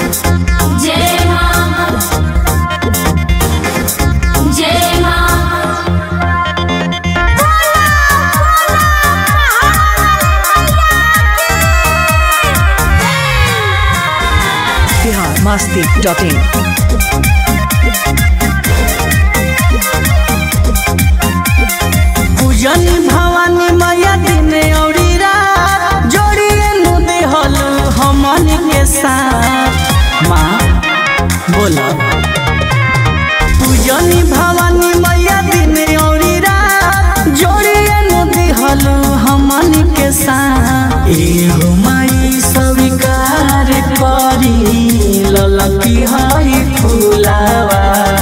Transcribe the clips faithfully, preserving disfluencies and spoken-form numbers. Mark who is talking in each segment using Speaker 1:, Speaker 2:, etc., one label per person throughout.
Speaker 1: जय मां जय मां
Speaker 2: बिहार मस्ती डॉट इन।
Speaker 3: पूजन भवानी मैया दिन औरी रात जोड़िए नु देहल हमन के साथ माँ बोला। पूजन भवानी मैया दिन औरी रात जोड़िए नु देहल हमन के साथ। एहो माई स्वीकार करी ललकी हई फुलावा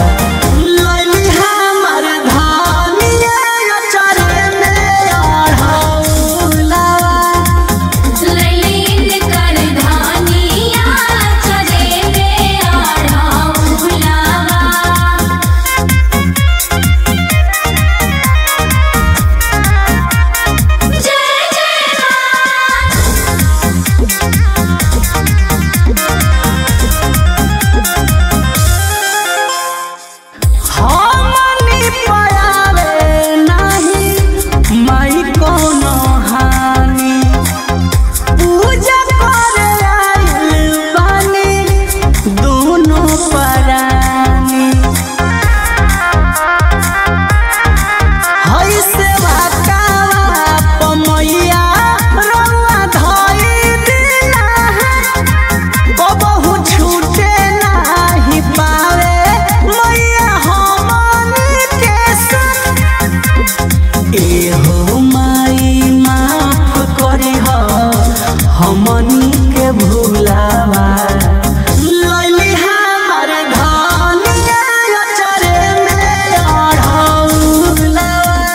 Speaker 3: हमनी के भूलावा लैली हमर धनिया अचरे में अढ़ौलावा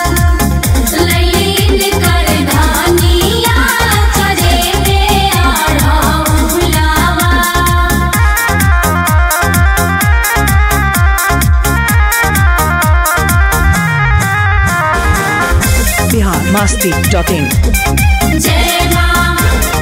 Speaker 1: लैली कर धनिया अचरे में अढ़ौलावा।
Speaker 2: बिहार मस्ती डॉट इन।
Speaker 1: जय मां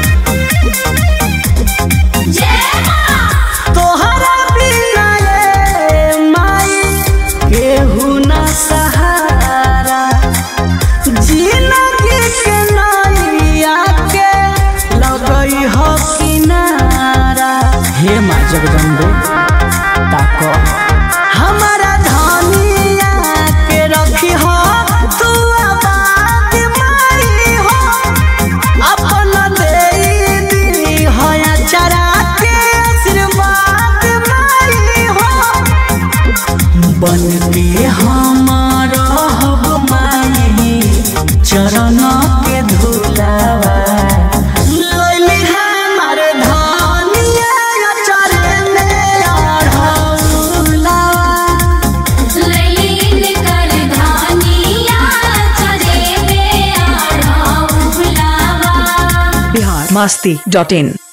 Speaker 1: जय मां
Speaker 3: तोहरा बिना ये माई केहू ना सहारा जिंदगी के नैया के लगई हो किनारा। हे माँ जगदम्बे ताको हमारा धनिया के रखी हो तू आबाद माई हो अपन दे दी हो चरा के आशीर्वाद माई हो बन के हमारा हब माई चरण के धुलावा लैली हमर धनिया अचरे में अढ़ौलावा
Speaker 1: लैली कर धनिया अचरे में अढ़ौलावा।
Speaker 2: बिहार मस्ती डॉट इन।